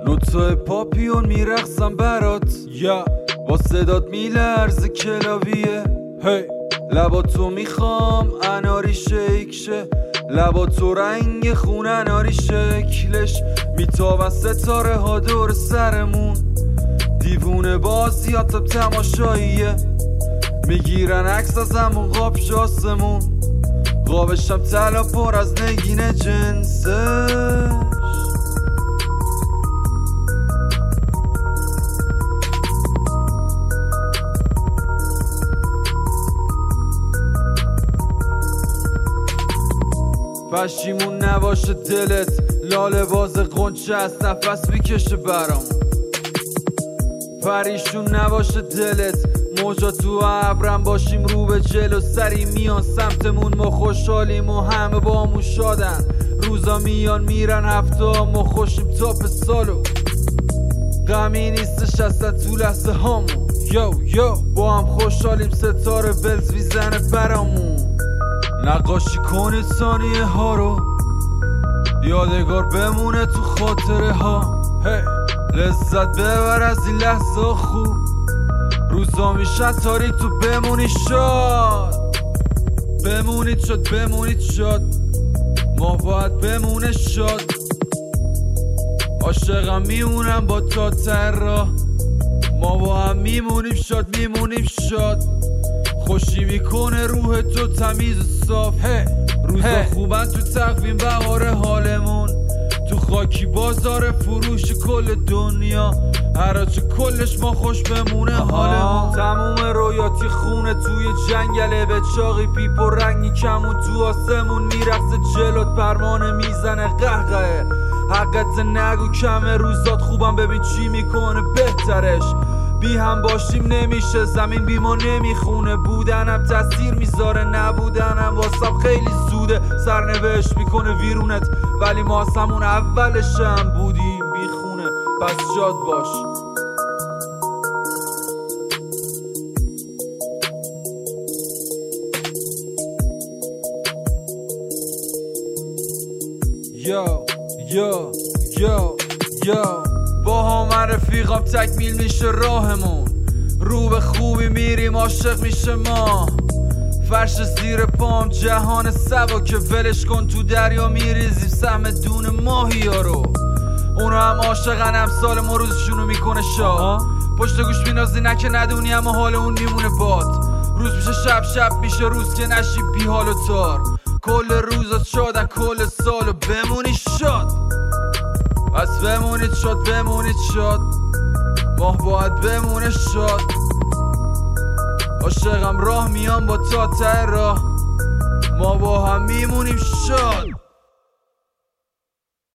نوتای پاپیون میرقصم برات یا با صدات میلرزه کلاویه هی لباتو میخوام اناری شیک شه لباتو رنگ خون اناری شکلش میتابن ستاره ها دور سرمون دیوونه بازیاتم تماشاییه میگیرن عکس از همون قاب شاسمون قابشم طلا پر از نگین جنسش پشیمون نباشه دلت لاله باز قنچه از نفس میکشه برام پریشون نباشه دلت موجا تو ابرم باشیم رو به جلو سری میان سمتمون ما خوشحالیم و همه با همون شادن روزا میان میرن هفته ما خوشیم تاپ سالو غمی نیستش اصلا تو لحظه هامون یو با هم خوشحالیم ستاره بلز میزنه برامون نقاشی کنید ثانیه ها رو یادگار بمونه تو خاطره ها لذت ببر از این لحظه خوب روزا میشن تاریک تو بمونی شاد بمونید شاد ما باید بمونه شاد عاشقم میمونم با تا تر ما با هم میمونیم شاد خوشی میکنه روح تو تمیز و صاف روزا خوبن تو تقویم بهار حالمون تو خاکی بازار فروش کل دنیا هرچه کلش ما خوش بمونه حالمون تموم رویاتی خونه توی جنگله به چاقی پیپ و رنگی کمون تو آسمون میرقصه جلوت پروانه میزنه قهقه حقت نگو کمه روزات خوبم ببین چی میکنه بهترش بی هم باشیم نمیشه زمین بی ما نمیخونه بودنم تاثیر میذاره نبودنم واسم خیلی زوده سرنوشت میکنه ویرونت ولی ما از همون اولشم بودیم بی خونه پس شاد باش یا با هم رفیقام تکمیل میشه راهمون رو به خوبی میریم عاشق میشه ما فرش زیر پام جهان سبا که ولش کن تو دریا میریزیم سهم دون ماهی ها رو اونا هم عاشقن امسال ما روزشونو میکنه شاد پشت گوش بینازی نه که ندونی اما حال اون میمونه باد روز میشه شب میشه روز که نشی بی حال و تار کل روزات شادن کل سالو بمونی شاد پس بمونید شاد ماه باید بمونه شاد عاشقم راه میان با تا ته راه ما با هم میمونیم شاد